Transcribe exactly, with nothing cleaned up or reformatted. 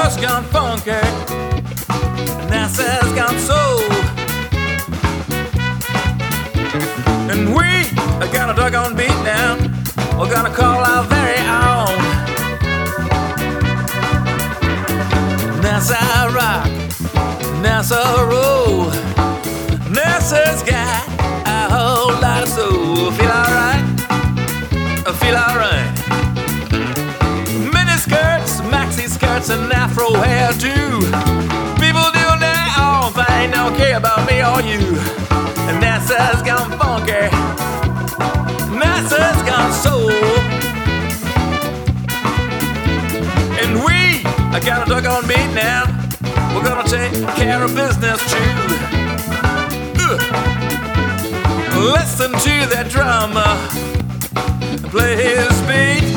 NASA's gone funky, NASA's gone soul, and we are gonna doggone beat now. We're gonna call our very own NASA rock, NASA roll. NASA's got a whole lot of soul. Feel alright? Feel alright. Mini skirts, maxi skirts, and afro hair too. People doing their own thing, don't care about me or you. And NASA's gone funky, NASA's gone soul, and we I got a doggone beat now. We're gonna take care of business too. Ugh. Listen to that drummer play his beat.